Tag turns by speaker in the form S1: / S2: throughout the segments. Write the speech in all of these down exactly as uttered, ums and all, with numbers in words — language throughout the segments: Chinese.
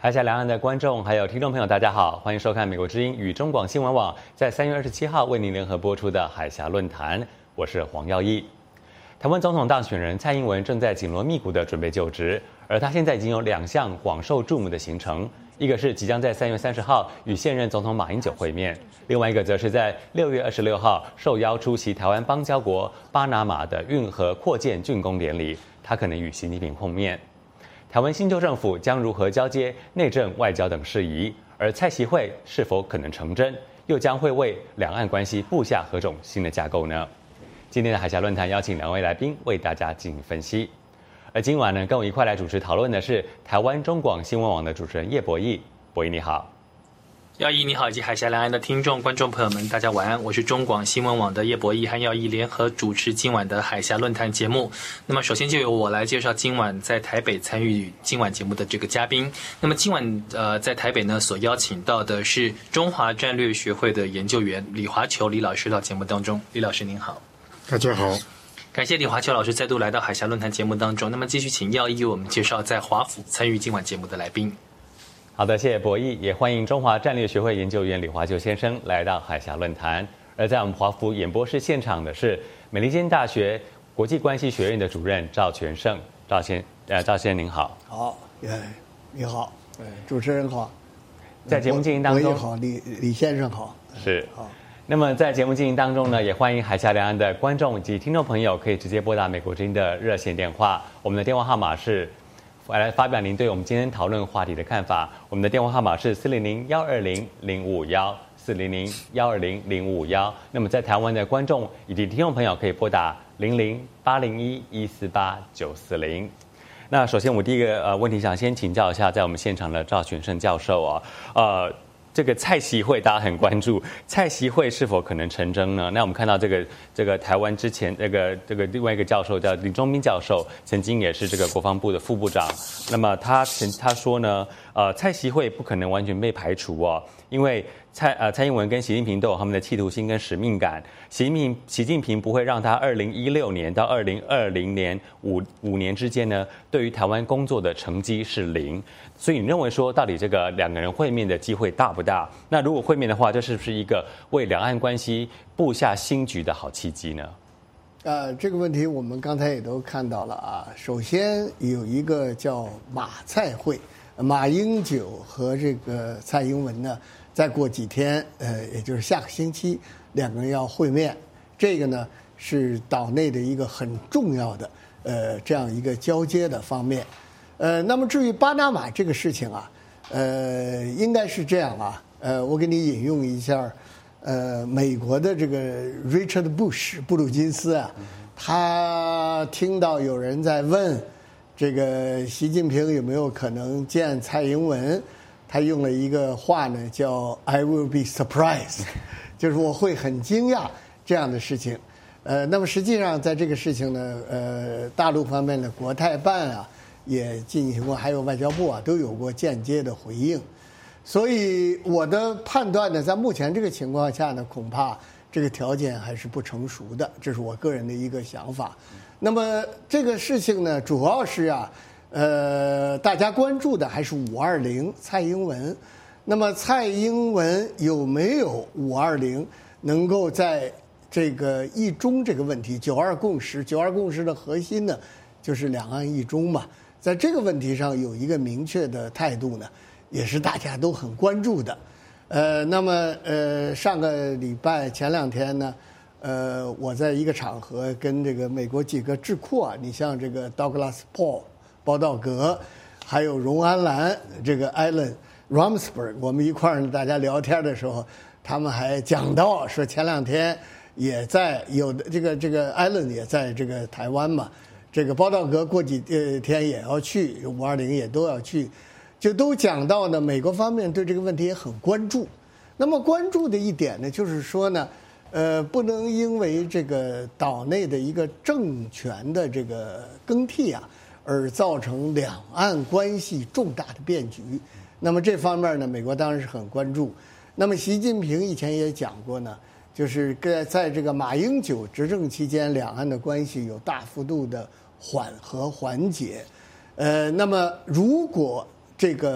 S1: 海峡两岸的观众还有听众朋友，大家好，欢迎收看美国之音与中广新闻网在三月二十七号为您联合播出的海峡论坛，我是黄耀义。台湾总统当选人蔡英文正在紧锣密鼓的准备就职，而他现在已经有两项广受注目的行程，一个是即将在三月三十号与现任总统马英九会面，另外一个则是在六月二十六号受邀出席台湾邦交国巴拿马的运河扩建竣工典礼，他可能与习近平碰面。台湾新旧政府将如何交接内政、外交等事宜，而蔡习会是否可能成真，又将会为两岸关系布下何种新的架构呢？今天的海峡论坛邀请两位来宾为大家进行分析。而今晚呢，跟我一块来主持讨论的是台湾中广新闻网的主持人叶博弈。博弈你好。
S2: 耀义你好，以及海峡两岸的听众观众朋友们，大家晚安。我是中广新闻网的叶博弈和耀义联合主持今晚的海峡论坛节目。那么首先就由我来介绍今晚在台北参与今晚节目的这个嘉宾。那么今晚呃在台北呢所邀请到的是中华战略学会的研究员李华球李老师到节目当中。李老师您好。
S3: 大家好。
S2: 感谢李华球老师再度来到海峡论坛节目当中。那么继续请耀义为我们介绍在华府参与今晚节目的来宾。
S1: 好的，谢谢博弈，也欢迎中华战略学会研究员李华球先生来到海峡论坛。而在我们华府演播室现场的是美利坚大学国际关系学院的主任赵全胜。赵先呃赵先生您好。
S4: 好，哎，你好，主持人好。
S1: 在节目进行当中，
S4: 我也好，李李先生好。
S1: 是
S4: 好。
S1: 那么在节目进行当中呢，也欢迎海峡两岸的观众以及听众朋友可以直接拨打美国之音的热线电话，我们的电话号码是。来发表您对我们今天讨论话题的看法。我们的电话号码是四零零幺二零零五五幺四零零幺二零零五五幺。那么在台湾的观众以及听众朋友可以拨打零零八零一一四八九四零。那首先我第一个呃问题想先请教一下，在我们现场的赵全胜教授啊，呃。这个蔡习会大家很关注，蔡习会是否可能成真呢？那我们看到这个这个台湾之前这个这个另外一个教授叫林忠斌教授，曾经也是这个国防部的副部长。那么他曾他说呢，呃，蔡习会不可能完全被排除哦，因为蔡呃蔡英文跟习近平都有他们的企图心跟使命感。习近平习近平不会让他二零一六年到二零二零年五五年之间呢，对于台湾工作的成绩是零。所以你认为说，到底这个两个人会面的机会大不大？那如果会面的话，这是不是一个为两岸关系布下新局的好契机呢？
S4: 呃，这个问题我们刚才也都看到了啊。首先有一个叫马蔡会，马英九和这个蔡英文呢，再过几天，呃，也就是下个星期，两个人要会面。这个呢是岛内的一个很重要的呃这样一个交接的方面。呃，那么至于巴拿马这个事情啊，呃，应该是这样啊，呃，我给你引用一下，呃，美国的这个 Richard Bush 布鲁金斯啊，他听到有人在问这个习近平有没有可能见蔡英文，他用了一个话呢，叫 I will be surprised， 就是我会很惊讶这样的事情。呃，那么实际上在这个事情呢，呃，大陆方面的国台办啊。也进行过，还有外交部啊，都有过间接的回应，所以我的判断呢，在目前这个情况下呢，恐怕这个条件还是不成熟的，这是我个人的一个想法。那么这个事情呢，主要是啊，呃，大家关注的还是五二零蔡英文。那么蔡英文有没有五二零能够在这个一中这个问题，九二共识，九二共识的核心呢，就是两岸一中嘛。在这个问题上有一个明确的态度呢，也是大家都很关注的。呃，那么呃，上个礼拜前两天呢，呃，我在一个场合跟这个美国几个智库啊，你像这个 Douglas Paul 包道格，还有荣安兰这个 Alan Rumsberg， 我们一块儿大家聊天的时候，他们还讲到说前两天也在有的这个这个 Alan 也在这个台湾嘛。这个包道格过几天也要去，五二零也都要去，就都讲到呢，美国方面对这个问题也很关注。那么关注的一点呢，就是说呢，呃，不能因为这个岛内的一个政权的这个更替啊，而造成两岸关系重大的变局。那么这方面呢，美国当然是很关注。那么习近平以前也讲过呢，就是在在这个马英九执政期间，两岸的关系有大幅度的缓和缓解。呃，那么如果这个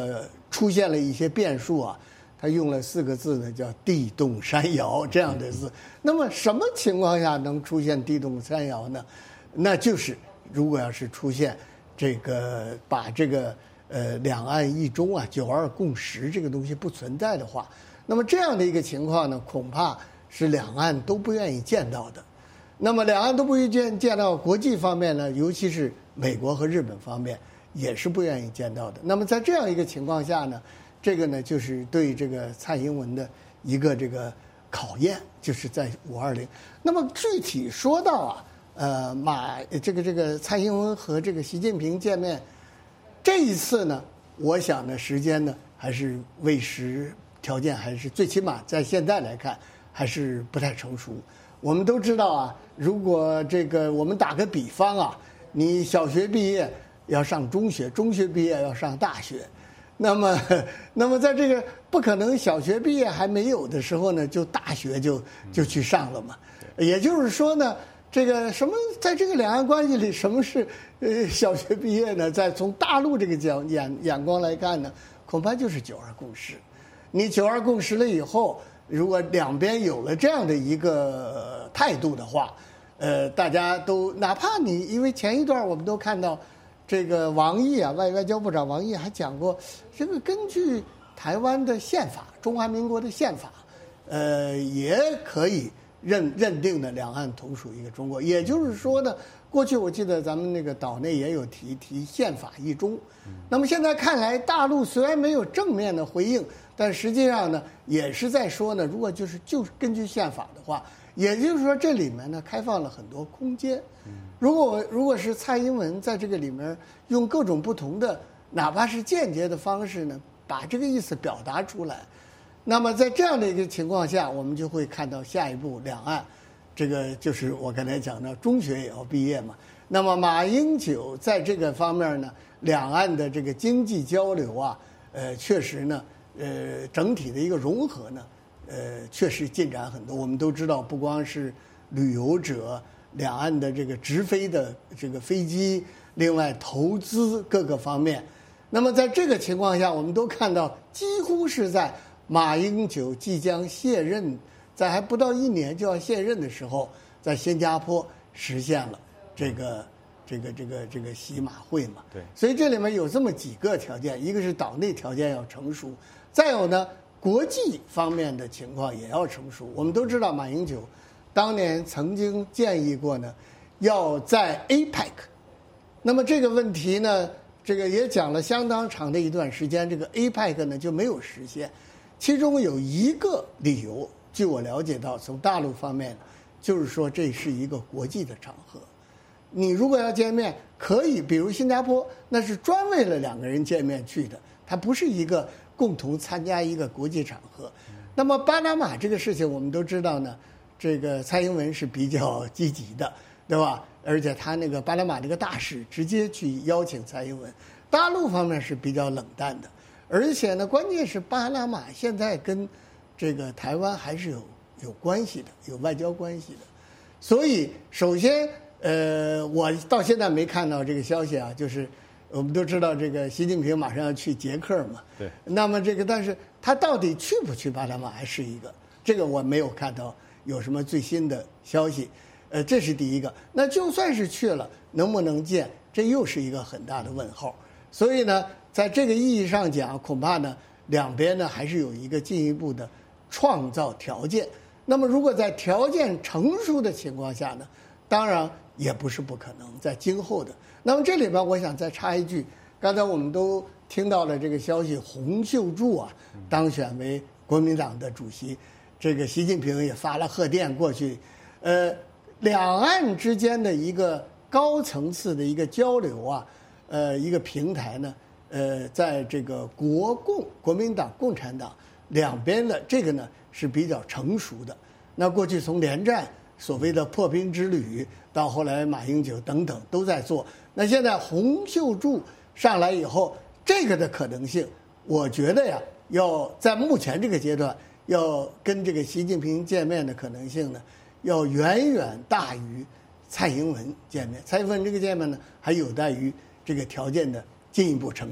S4: 出现了一些变数啊。他用了四个字呢，叫地动山摇这样的字。那么什么情况下能出现地动山摇呢？那就是如果要是出现这个把这个呃两岸一中啊九二共识这个东西不存在的话，那么这样的一个情况呢，恐怕是两岸都不愿意见到的。那么两岸都不愿意见见到，国际方面呢，尤其是美国和日本方面也是不愿意见到的。那么在这样一个情况下呢？这个呢，就是对这个蔡英文的一个这个考验，就是在五二零。那么具体说到啊，呃，马这个这个蔡英文和这个习近平见面，这一次呢，我想呢，时间呢还是为时条件还是最起码在现在来看还是不太成熟。我们都知道啊，如果这个我们打个比方啊，你小学毕业要上中学，中学毕业要上大学。那么，那么在这个不可能小学毕业还没有的时候呢，就大学就就去上了嘛。也就是说呢，这个什么，在这个两岸关系里，什么是呃小学毕业呢？在从大陆这个角眼眼光来看呢，恐怕就是九二共识。你九二共识了以后，如果两边有了这样的一个态度的话，呃，大家都哪怕你因为前一段我们都看到。这个王毅啊，外外交部长王毅还讲过，这个根据台湾的宪法，中华民国的宪法，呃，也可以认认定的两岸同属一个中国。也就是说呢，过去我记得咱们那个岛内也有提提宪法一中，那么现在看来，大陆虽然没有正面的回应，但实际上呢，也是在说呢，如果就是就根据宪法的话，也就是说这里面呢开放了很多空间。如果我如果是蔡英文在这个里面用各种不同的，哪怕是间接的方式呢，把这个意思表达出来，那么在这样的一个情况下，我们就会看到下一步两岸，这个就是我刚才讲的中学也要毕业嘛。那么马英九在这个方面呢，两岸的这个经济交流啊，呃，确实呢，呃，整体的一个融合呢，呃，确实进展很多。我们都知道，不光是旅游者。两岸的这个直飞的这个飞机，另外投资各个方面，那么在这个情况下，我们都看到，几乎是在马英九即将卸任，在还不到一年就要卸任的时候，在新加坡实现了这个这个这个这个习马会嘛。
S1: 对，
S4: 所以这里面有这么几个条件，一个是岛内条件要成熟，再有呢，国际方面的情况也要成熟。我们都知道马英九。当年曾经建议过呢，要在 A P E C， 那么这个问题呢，这个也讲了相当长的一段时间，这个 A P E C 呢就没有实现。其中有一个理由，据我了解到，从大陆方面，就是说这是一个国际的场合，你如果要见面，可以，比如新加坡，那是专为了两个人见面去的，它不是一个共同参加一个国际场合。那么巴拿马这个事情，我们都知道呢。这个蔡英文是比较积极的，对吧？而且他那个巴拿马这个大使直接去邀请蔡英文，大陆方面是比较冷淡的。而且呢，关键是巴拿马现在跟这个台湾还是有有关系的，有外交关系的。所以，首先，呃，我到现在没看到这个消息啊，就是我们都知道这个习近平马上要去捷克嘛，
S1: 对。
S4: 那么这个，但是他到底去不去巴拿马还是一个，这个我没有看到。有什么最新的消息？呃，这是第一个。那就算是去了，能不能见，这又是一个很大的问号。所以呢，在这个意义上讲，恐怕呢，两边呢还是有一个进一步的创造条件。那么，如果在条件成熟的情况下呢，当然也不是不可能在今后的。那么这里边，我想再插一句，刚才我们都听到了这个消息，洪秀柱啊当选为国民党的主席。这个习近平也发了贺电过去，呃，两岸之间的一个高层次的一个交流啊，呃，一个平台呢，呃，在这个国共国民党、共产党两边的这个呢是比较成熟的。那过去从连战所谓的破冰之旅，到后来马英九等等都在做。那现在洪秀柱上来以后，这个的可能性，我觉得呀，要在目前这个阶段。要跟这个习近平见面的可能性呢，要远远大于蔡英文见面。蔡英文这个见面呢，还有待于这个条件的进一步成熟。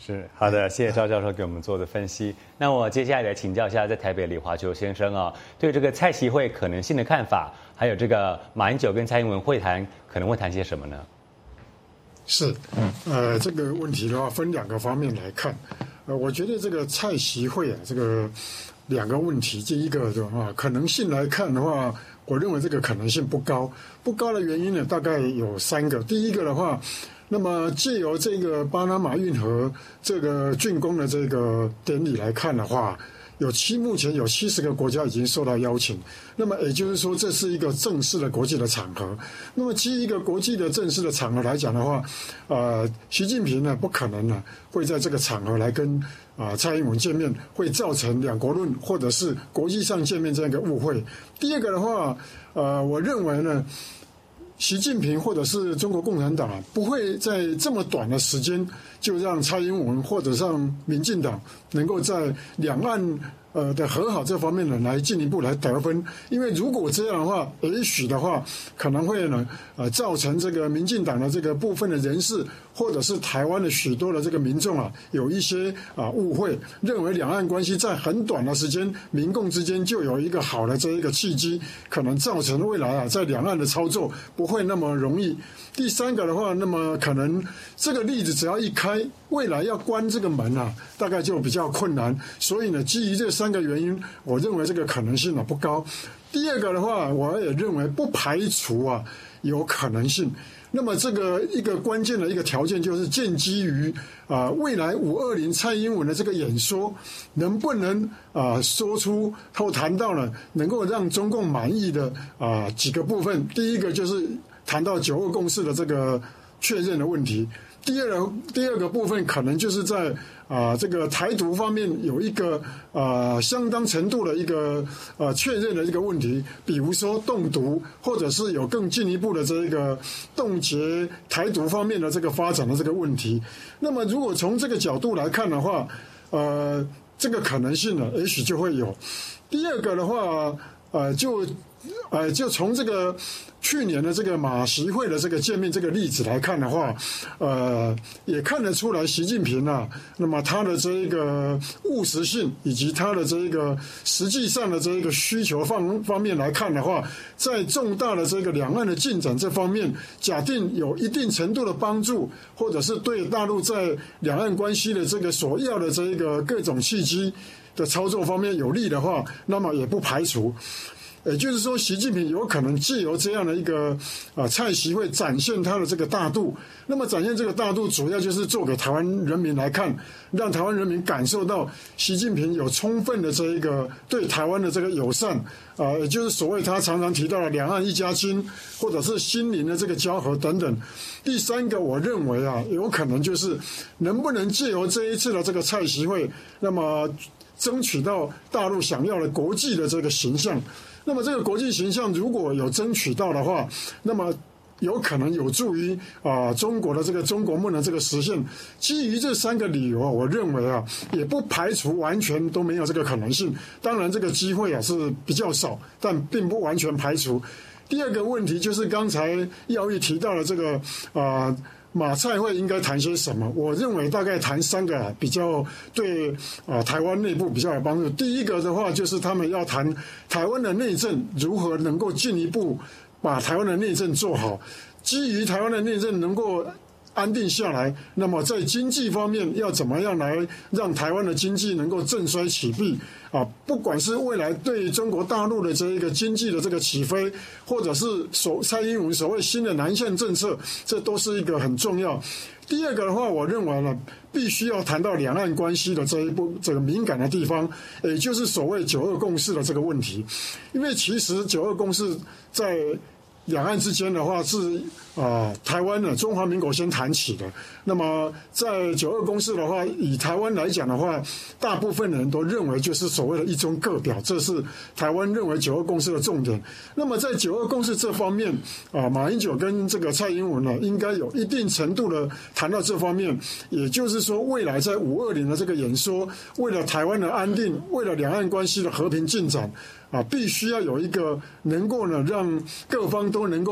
S1: 是好的，谢谢赵教授给我们做的分析。那我接下来来请教一下，在台北李华球先生啊，对这个蔡习会可能性的看法，还有这个马英九跟蔡英文会谈可能会谈些什么呢？
S3: 是，呃，这个问题的话分两个方面来看。呃，我觉得这个蔡习会啊，这个两个问题，第一个的话，可能性来看的话，我认为这个可能性不高。不高的原因呢，大概有三个。第一个的话，那么借由这个巴拿马运河这个竣工的这个典礼来看的话，有七目前有七十个国家已经受到邀请，那么也就是说这是一个正式的国际的场合。那么基于一个国际的正式的场合来讲的话，呃，习近平呢不可能呢会在这个场合来跟啊、呃、蔡英文见面，会造成两国论或者是国际上见面这样一个误会。第二个的话，呃，我认为呢，习近平或者是中国共产党啊，不会在这么短的时间就让蔡英文或者让民进党能够在两岸呃的和好这方面呢来进一步来得分，因为如果这样的话，也许的话可能会呢呃造成这个民进党的这个部分的人士或者是台湾的许多的这个民众啊有一些啊误会，认为两岸关系在很短的时间民共之间就有一个好的这一个契机，可能造成未来啊在两岸的操作不会那么容易。第三个的话，那么可能这个例子只要一开，未来要关这个门啊，大概就比较困难。所以呢，基于这三个原因，我认为这个可能性啊不高。第二个的话，我也认为不排除啊有可能性。那么这个一个关键的一个条件就是建基于啊、呃、未来五二零蔡英文的这个演说能不能啊、呃、说出或谈到了能够让中共满意的啊、呃、几个部分。第一个就是谈到九二共识的这个确认的问题。第二第二个部分可能就是在啊、呃、这个台独方面有一个啊、呃、相当程度的一个呃确认的一个问题，比如说冻毒，或者是有更进一步的这个冻结台独方面的这个发展的这个问题。那么如果从这个角度来看的话，呃这个可能性呢也许就会有。第二个的话，呃就呃就从这个去年的这个马习会的这个见面这个例子来看的话，呃，也看得出来习近平啊，那么他的这一个务实性以及他的这一个实际上的这一个需求方方面来看的话，在重大的这个两岸的进展这方面，假定有一定程度的帮助，或者是对大陆在两岸关系的这个所要的这一个各种契机的操作方面有利的话，那么也不排除。也就是说，习近平有可能借由这样的一个啊蔡习会展现他的这个大度。那么展现这个大度，主要就是做给台湾人民来看，让台湾人民感受到习近平有充分的这一个对台湾的这个友善啊，也就是所谓他常常提到的两岸一家亲，或者是心灵的这个交合等等。第三个，我认为啊，有可能就是能不能借由这一次的这个蔡习会，那么争取到大陆想要的国际的这个形象。那么这个国际形象如果有争取到的话，那么有可能有助于啊、呃、中国的这个中国梦的这个实现。基于这三个理由啊，我认为啊也不排除完全都没有这个可能性。当然这个机会啊是比较少，但并不完全排除。第二个问题就是刚才耀毅提到的这个啊。呃马蔡会应该谈些什么？我认为大概谈三个、啊、比较对啊、呃、台湾内部比较有帮助。第一个的话就是他们要谈台湾的内政如何能够进一步把台湾的内政做好，基于台湾的内政能够安定下来，那么在经济方面要怎么样来让台湾的经济能够振衰起弊啊？不管是未来对中国大陆的这一个经济的这个起飞，或者是所蔡英文所谓新的南向政策，这都是一个很重要。第二个的话，我认为呢，必须要谈到两岸关系的这一步这个敏感的地方，也就是所谓九二共识的这个问题，因为其实九二共识在两岸之间的话是啊、呃，台湾呢，中华民国先谈起的。那么在九二共识的话，以台湾来讲的话，大部分人都认为就是所谓的一中各表，这是台湾认为九二共识的重点。那么在九二共识这方面啊、呃，马英九跟这个蔡英文呢，应该有一定程度的谈到这方面。也就是说，未来在五二零的这个演说，为了台湾的安定，为了两岸关系的和平进展。啊，必须要有一个能够呢，让各方都能够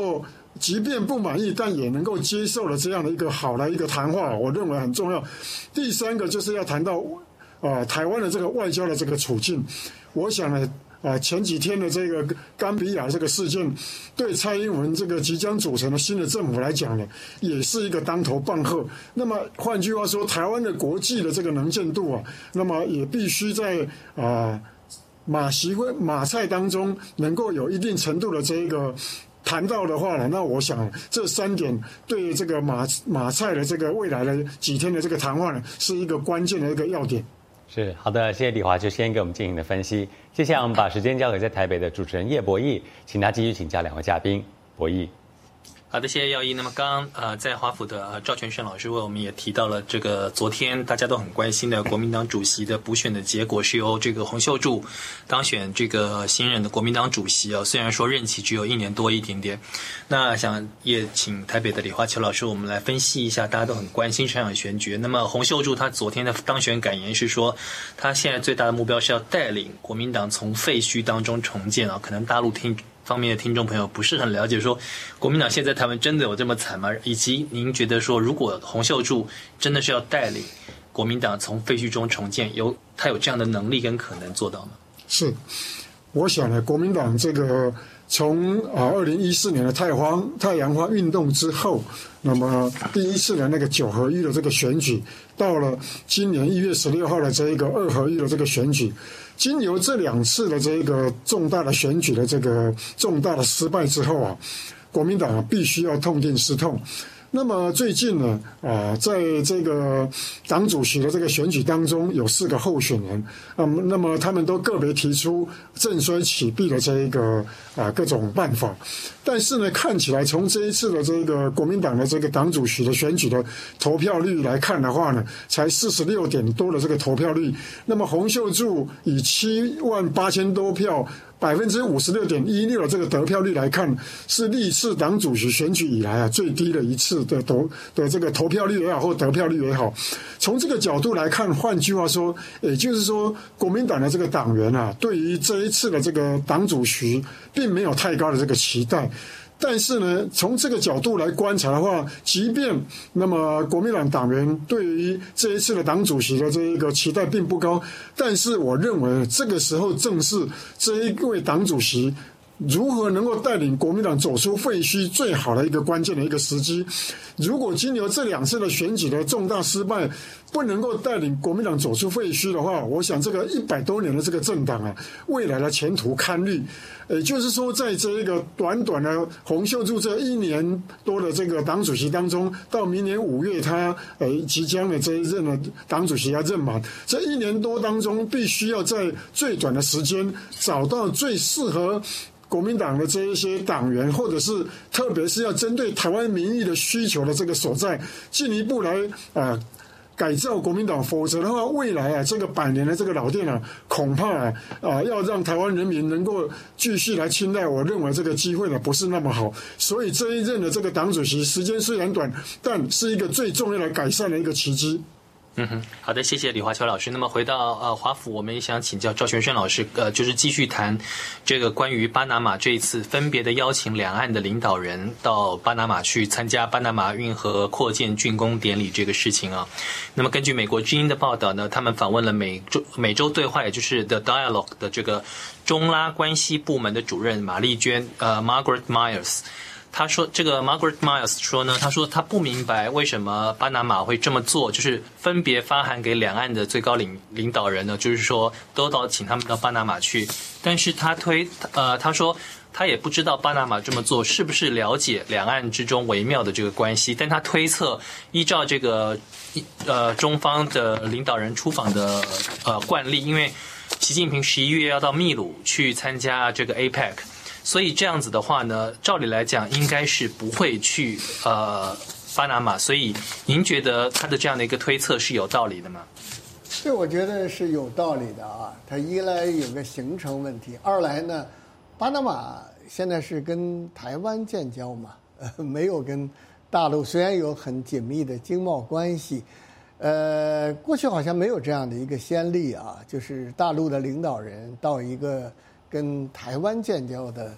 S3: 即便不满意，但也能够接受了这样的一个好的一个谈话，我认为很重要。第三个就是要谈到啊、呃、台湾的这个外交的这个处境，我想呢。啊，前几天的这个甘比亚这个事件，对蔡英文这个即将组成的新的政府来讲呢，也是一个当头棒喝。那么换句话说，台湾的国际的这个能见度啊，那么也必须在啊、呃、马习会马蔡当中能够有一定程度的这个谈到的话呢，那我想这三点对这个马马蔡的这个未来的几天的这个谈话呢，是一个关键的一个要点。
S1: 是好的，谢谢李华就先给我们进行的分析。接下来我们把时间交给在台北的主持人叶博弈，请他继续请教两位嘉宾。博弈。
S2: 好的，谢谢耀一。那么刚刚呃，在华府的、呃、赵全胜老师为我们也提到了这个昨天大家都很关心的国民党主席的补选的结果，是由这个洪秀柱当选这个新任的国民党主席啊。虽然说任期只有一年多一点点，那想也请台北的李华球老师我们来分析一下，大家都很关心这场选举。那么洪秀柱他昨天的当选感言是说，他现在最大的目标是要带领国民党从废墟当中重建啊。可能大陆听方面的听众朋友不是很了解，说国民党现在台湾真的有这么惨吗？以及您觉得说，如果洪秀柱真的是要带领国民党从废墟中重建，有他有这样的能力跟可能做到吗？
S3: 是，我想呢，国民党这个从啊二零一四年的太阳太阳花运动之后，那么第一次的那个九合一的这个选举，到了今年一月十六号的这一个二合一的这个选举。经由这两次的这个重大的选举的这个重大的失败之后啊，国民党啊必须要痛定思痛。那么最近呢，啊，在这个党主席的这个选举当中，有四个候选人，嗯，那么他们都个别提出振衰起弊的这一个啊各种办法，但是呢，看起来从这一次的这个国民党的这个党主席的选举的投票率来看的话呢，才四十六点多的这个投票率，那么洪秀柱以七万八千多票。百分之五十六点一六的这个得票率来看，是历次党主席选举以来啊最低的一次的投的这个投票率也好，或得票率也好。从这个角度来看，换句话说，也就是说，国民党的这个党员啊，对于这一次的这个党主席，并没有太高的这个期待。但是呢，从这个角度来观察的话，即便那么国民党党员对于这一次的党主席的这一个期待并不高，但是我认为这个时候正是这一位党主席如何能够带领国民党走出废墟最好的一个关键的一个时机。如果经由这两次的选举的重大失败，不能够带领国民党走出废墟的话，我想这个一百多年的这个政党啊，未来的前途堪虑。也就是说，在这一个短短的洪秀柱这一年多的这个党主席当中，到明年五月他呃即将的这一任的党主席要任满，这一年多当中，必须要在最短的时间找到最适合国民党的这一些党员，或者是特别是要针对台湾民意的需求的这个所在，进一步来啊、呃、改造国民党，否则的话，未来啊这个百年的这个老店啊，恐怕啊啊要让台湾人民能够继续来青睐，我认为这个机会呢不是那么好。所以这一任的这个党主席时间虽然短，但是一个最重要的改善的一个奇迹。
S2: 嗯哼，好的，谢谢李华球老师。那么回到呃华府，我们也想请教赵全胜老师，呃，就是继续谈这个关于巴拿马这一次分别的邀请两岸的领导人到巴拿马去参加巴拿马运河扩建竣工典礼这个事情啊。那么根据美国之音的报道呢，他们访问了美洲美洲对话，也就是 The Dialogue 的这个中拉关系部门的主任玛丽娟呃 Margaret Myers。他说，这个 Margaret Myers 说呢，他说他不明白为什么巴拿马会这么做，就是分别发函给两岸的最高领领导人呢，就是说都到请他们到巴拿马去。但是他推呃，他说他也不知道巴拿马这么做是不是了解两岸之中微妙的这个关系，但他推测依照这个呃中方的领导人出访的呃惯例，因为习近平十一月要到秘鲁去参加这个 A P E C。所以这样子的话呢，照理来讲应该是不会去呃巴拿马，所以您觉得他的这样的一个推测是有道理的吗？
S4: 这我觉得是有道理的啊。它一来有个行程问题，二来呢，巴拿马现在是跟台湾建交嘛，呃，没有跟大陆虽然有很紧密的经贸关系，呃，过去好像没有这样的一个先例啊，就是大陆的领导人到一个跟台湾建交的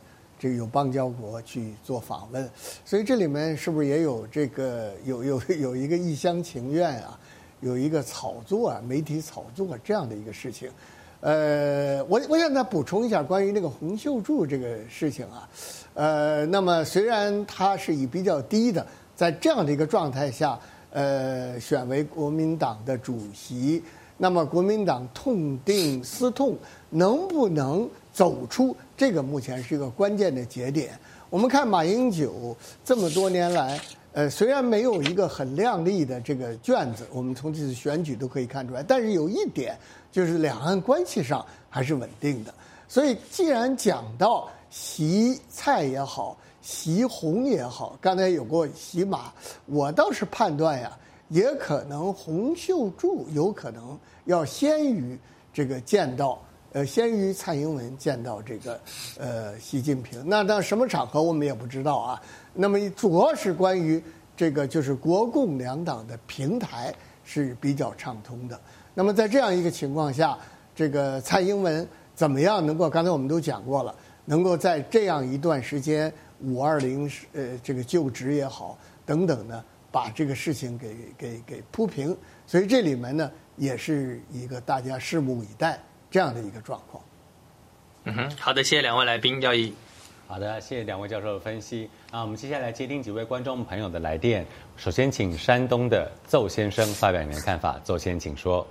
S4: 这个友邦交国去做访问，所以这里面是不是也有这个有有有一个一厢情愿啊，有一个炒作啊，媒体炒作这样的一个事情？呃，我我想再补充一下关于那个洪秀柱这个事情啊，呃，那么虽然他是以比较低的，在这样的一个状态下，呃，选为国民党的主席，那么国民党痛定思痛，能不能走出这个目前是一个关键的节点？我们看马英九这么多年来，呃，虽然没有一个很亮丽的这个卷子，我们从这次选举都可以看出来，但是有一点就是两岸关系上还是稳定的。所以既然讲到习蔡也好，习洪也好，刚才有过习马，我倒是判断呀，也可能洪秀柱有可能要先于这个见到。呃，先于蔡英文见到这个呃习近平，那到什么场合我们也不知道啊。那么主要是关于这个就是国共两党的平台是比较畅通的。那么在这样一个情况下，这个蔡英文怎么样能够？刚才我们都讲过了，能够在这样一段时间五二零呃这个就职也好等等呢，把这个事情给给给铺平。所以这里面呢也是一个大家拭目以待。这样的一个状况。
S2: 嗯哼，好的，谢谢两位来宾，耀义。
S1: 好的，谢谢两位教授的分析。那我们接下来接听几位观众朋友的来电。首先，请山东的邹先生发表你的看法。邹先，请说。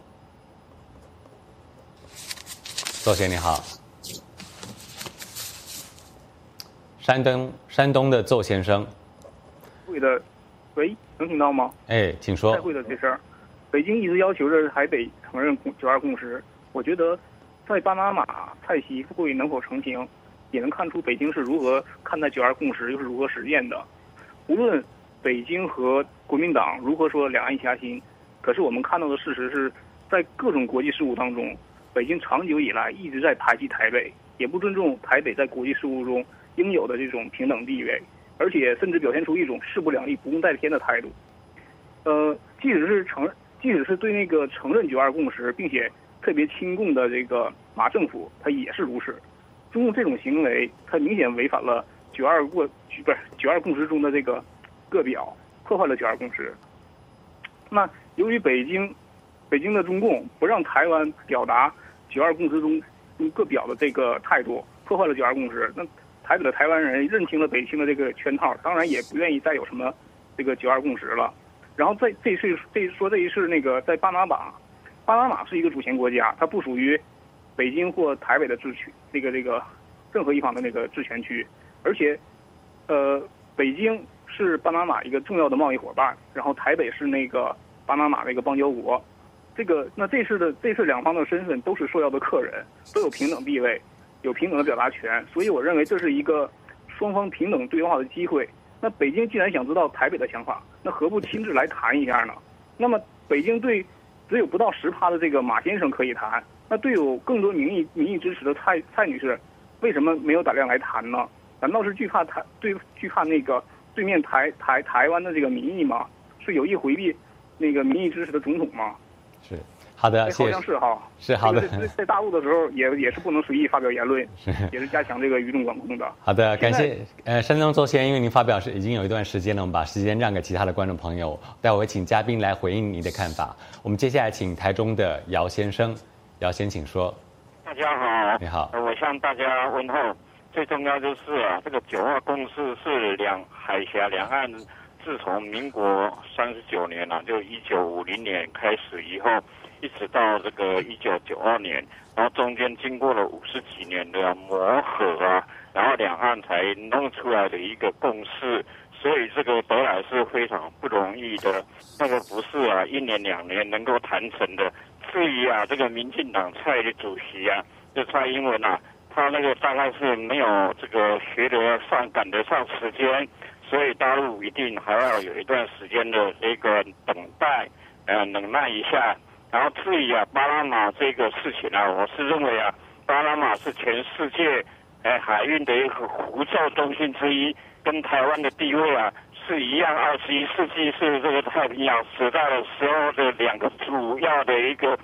S1: 邹先，你好。山东，山东的邹先生。
S5: 会的，喂，能听到吗？
S1: 哎，请说。
S5: 开会的这事儿，北京一直要求着台北承认九二共识。我觉得，在巴拿马蔡习会能否成行，也能看出北京是如何看待九二共识，又是如何实践的。无论北京和国民党如何说两岸一家亲，可是我们看到的事实是，在各种国际事务当中，北京长久以来一直在排挤台北，也不尊重台北在国际事务中应有的这种平等地位，而且甚至表现出一种势不两立、不共戴天的态度。呃，即使是承，即使是对那个承认九二共识，并且特别亲共的这个马政府，他也是如此。中共这种行为，它明显违反了九二过不是九二共识中的这个各表，破坏了九二共识。那由于北京北京的中共不让台湾表达九二共识中各表的这个态度，破坏了九二共识，那台北的台湾人认清了北京的这个圈套，当然也不愿意再有什么这个九二共识了。然后在这是这说这一次那个在巴拿马。巴拿马是一个主权国家，它不属于北京或台北的治区，那个这个任何一方的那个治权区，而且，呃，北京是巴拿马一个重要的贸易伙伴，然后台北是那个巴拿马的一个邦交国，这个那这次的这次两方的身份都是受邀的客人，都有平等地位，有平等的表达权，所以我认为这是一个双方平等对话的机会。那北京既然想知道台北的想法，那何不亲自来谈一下呢？那么北京对只有不到十趴的这个马先生可以谈，那对有更多民意民意支持的蔡蔡女士，为什么没有胆量来谈呢？难道是惧怕台对惧怕那个对面台台台湾的这个民意吗？是有意回避那个民意支持的总统吗？
S1: 是好的，谢谢。
S5: 好像是哈，
S1: 是好的。
S5: 这个、在大陆的时候也也是不能随意发表言论，也是加强这个舆论管控的。
S1: 好的，感谢呃山东邹先，因为您发表是已经有一段时间了，我们把时间让给其他的观众朋友，待会请嘉宾来回应您的看法。我们接下来请台中的姚先生，姚先请说。
S6: 大家好，
S1: 你好，
S6: 我向大家问候。最重要就是啊，这个九二共识是两海峡两岸自从民国三十九年啊，就一九五零年开始以后，一直到这个一九九二年，然后中间经过了五十几年的磨合啊，然后两岸才弄出来的一个共识，所以这个得来是非常不容易的，那个不是啊一年两年能够谈成的。至于啊这个民进党蔡的主席啊，就蔡英文啊，他那个大概是没有这个学得上赶得上时间，所以大陆一定还要有一段时间的这个等待，呃忍耐一下。然后至于啊巴拿马这个事情啊，我是认为啊巴拿马是全世界呃海运的一个护照中心之一，跟台湾的地位啊是一样。二十一世纪是这个太平洋时代的时候的两个主要的一个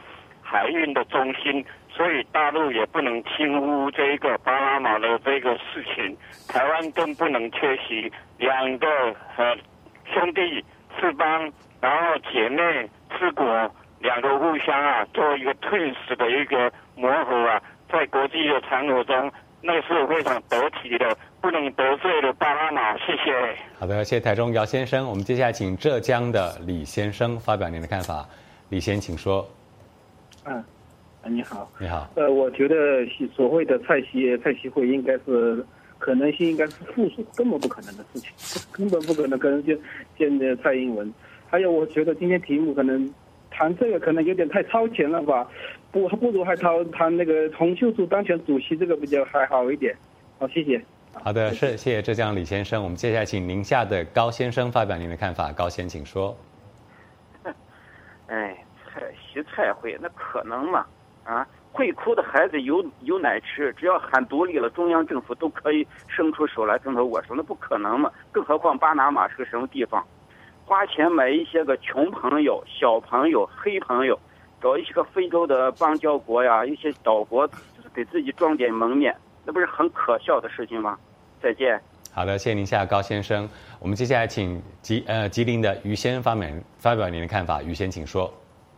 S6: 海运的中心，所以大陆也不能轻忽这个巴拿马的这个事情，台湾更不能缺席。两个呃兄弟四邦，然后姐妹四国，两个互相啊做一个 twins 的一个磨合啊，在国际的场合中，那是非常得体的，不能得罪了巴拿马。谢谢。
S1: 好的，谢谢台中姚先生。我们接下来请浙江的李先生发表您的看法。李先，请说。
S7: 嗯，你好。
S1: 你好。
S7: 呃，我觉得所谓的蔡习蔡习会应该是可能性应该是负数，根本不可能的事情，根本不可能可能见见的蔡英文。还有，我觉得今天题目可能谈这个可能有点太超前了吧，不不如还谈谈那个洪秀柱当选主席这个比较还好一点。好，谢谢。
S1: 好的，是谢谢浙江李先生。我们接下来请宁夏的高先生发表您的看法。高先，请说。
S8: 哎，蔡习蔡会那可能吗？啊，会哭的孩子有有奶吃，只要喊独立了，中央政府都可以伸出手来跟他握手，那不可能嘛？更何况巴拿马是个什么地方？花钱买一些个穷朋友、小朋友、黑朋友，找一些个非洲的邦交国呀，一些岛国，就是给自己装点门面，那不是很可笑的事情吗？再见。
S1: 好的，谢谢宁夏高先生。我们接下来请吉呃吉林的于先生发表发表您的看法。于先，请说。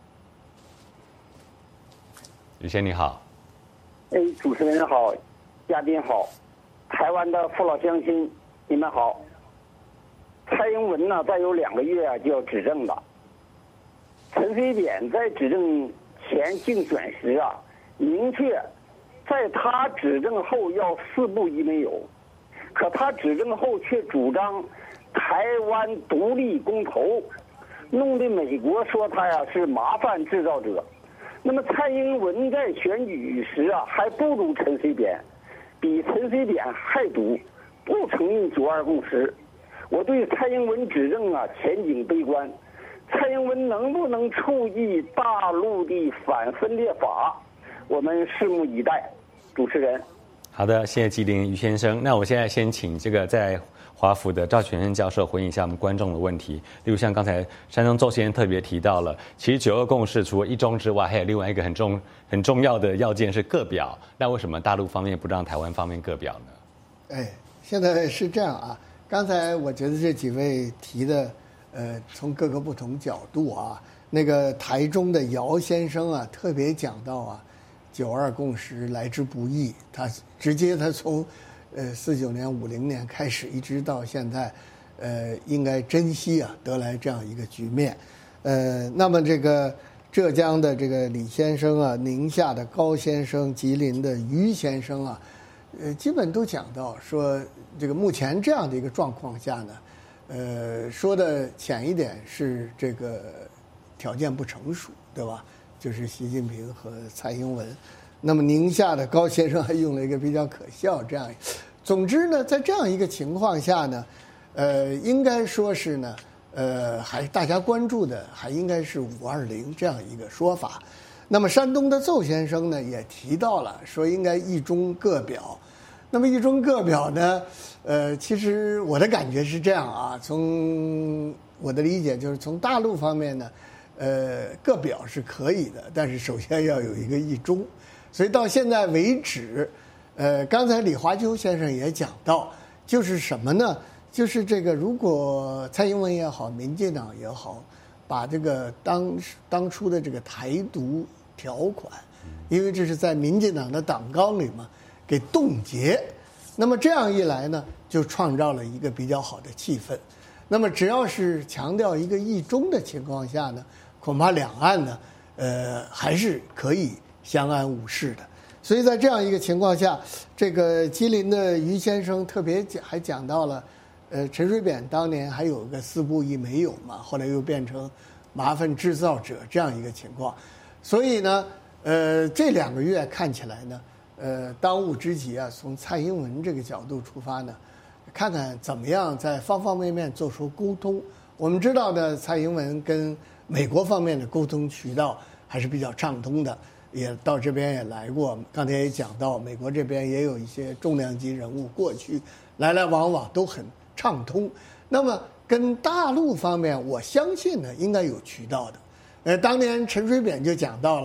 S1: 于先你好。
S9: 哎，主持人好，嘉宾好，台湾的父老乡亲，你们好。蔡英文呢，再有两个月啊就要执政了。陈水扁在执政前竞选时啊，明确在他执政后要四不一没有，可他执政后却主张台湾独立公投，弄得美国说他呀是麻烦制造者。那么蔡英文在选举时啊，还不如陈水扁，比陈水扁还毒，不承认九二共识。我对蔡英文执政啊前景悲观，蔡英文能不能触及大陆的反分裂法，我们拭目以待。主持人。
S1: 好的，谢谢吉林于先生。那我现在先请这个在华府的赵全胜教授回应一下我们观众的问题。例如像刚才山东周先生特别提到了，其实九二共识除了一中之外，还有另外一个很重很重要的要件是各表。那为什么大陆方面不让台湾方面各表呢？
S4: 哎，现在是这样啊。刚才我觉得这几位提的，呃，从各个不同角度啊，那个台中的姚先生啊，特别讲到啊，九二共识来之不易，他直接他从，呃，四九年、五零年开始，一直到现在，呃，应该珍惜啊，得来这样一个局面，呃，那么这个浙江的这个李先生啊，宁夏的高先生，吉林的于先生啊。呃，基本都讲到说，这个目前这样的一个状况下呢，呃，说的浅一点是这个条件不成熟，对吧？就是习近平和蔡英文。那么宁夏的高先生还用了一个比较可笑这样。总之呢，在这样一个情况下呢，呃，应该说是呢，呃，还大家关注的还应该是五二零这样一个说法。那么山东的邹先生呢也提到了，说应该一中各表。那么一中各表呢，呃，其实我的感觉是这样啊，从我的理解就是从大陆方面呢，呃，各表是可以的，但是首先要有一个一中。所以到现在为止，呃，刚才李华秋先生也讲到，就是什么呢？就是这个如果蔡英文也好，民进党也好，把这个当当初的这个台独条款，因为这是在民进党的党纲里嘛，给冻结，那么这样一来呢，就创造了一个比较好的气氛。那么只要是强调一个一中的情况下呢，恐怕两岸呢，呃，还是可以相安无事的。所以在这样一个情况下，这个吉林的于先生特别讲还讲到了，呃，陈水扁当年还有个四不一没有嘛，后来又变成麻烦制造者这样一个情况。所以呢，呃，这两个月看起来呢，呃，当务之急啊，从蔡英文这个角度出发呢，看看怎么样在方方面面做出沟通。我们知道呢，蔡英文跟美国方面的沟通渠道还是比较畅通的，也到这边也来过。刚才也讲到，美国这边也有一些重量级人物过去来来往往都很畅通。那么跟大陆方面，我相信呢应该有渠道的。呃，当年陈水扁就讲到了，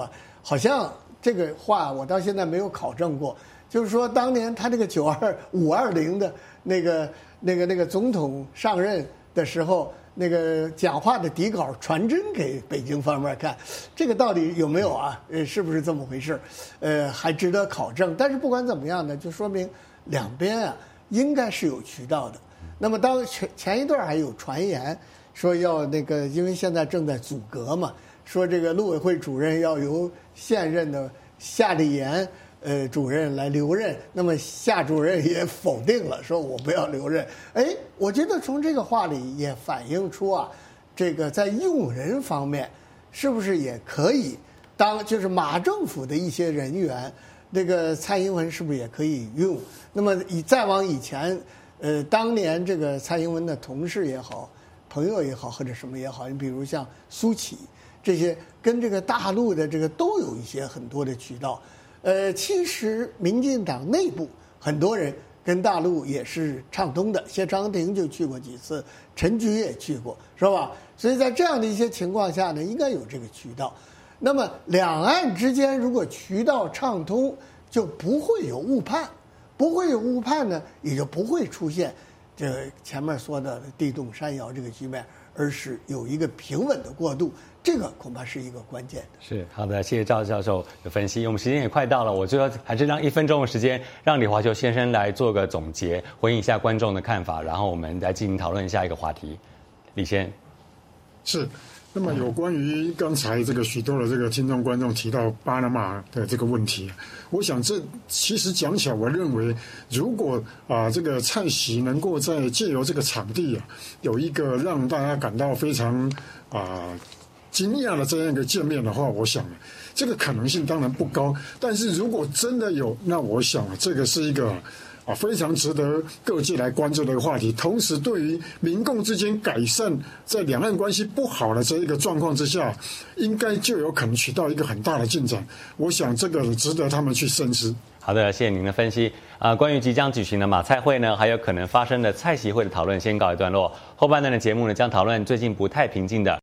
S4: 好像这个话我到现在没有考证过，就是说当年他这个九二五二零的那个那个那个总统上任的时候，那个讲话的底稿传真给北京方面看，这个到底有没有啊？呃，是不是这么回事？呃，还值得考证。但是不管怎么样呢，就说明两边啊应该是有渠道的。那么当前前一段还有传言说要那个，因为现在正在阻隔嘛，说这个陆委会主任要由现任的夏立言呃主任来留任，那么夏主任也否定了，说我不要留任。哎，我觉得从这个话里也反映出啊，这个在用人方面是不是也可以当，就是马政府的一些人员，这个蔡英文是不是也可以用？那么以再往以前，呃，当年这个蔡英文的同事也好，朋友也好，或者什么也好，你比如像苏起这些，跟这个大陆的这个都有一些很多的渠道。呃，其实民进党内部很多人跟大陆也是畅通的，谢长廷就去过几次，陈菊也去过，是吧？所以在这样的一些情况下呢，应该有这个渠道。那么两岸之间如果渠道畅通，就不会有误判，不会有误判呢，也就不会出现这前面说的地动山摇这个局面，而是有一个平稳的过渡。这个恐怕是一个关键的。
S1: 是好的，谢谢赵教授的分析。我们时间也快到了，我最后还是让一分钟的时间，让李华球先生来做个总结，回应一下观众的看法，然后我们来进行讨论下一个话题。李先，
S3: 是。那么有关于刚才这个许多的这个听众观众提到巴拿马的这个问题，我想这其实讲起来，我认为如果啊、呃、这个蔡习能够在借由这个场地啊，有一个让大家感到非常啊。呃惊讶的这样一个见面的话，我想这个可能性当然不高。但是如果真的有，那我想这个是一个啊非常值得各界来关注的一个话题。同时，对于民共之间改善在两岸关系不好的这一个状况之下，应该就有可能取到一个很大的进展。我想这个值得他们去深思。
S1: 好的，谢谢您的分析。啊、呃，关于即将举行的马蔡会呢，还有可能发生的蔡习会的讨论，先告一段落。后半段的节目呢，将讨论最近不太平静的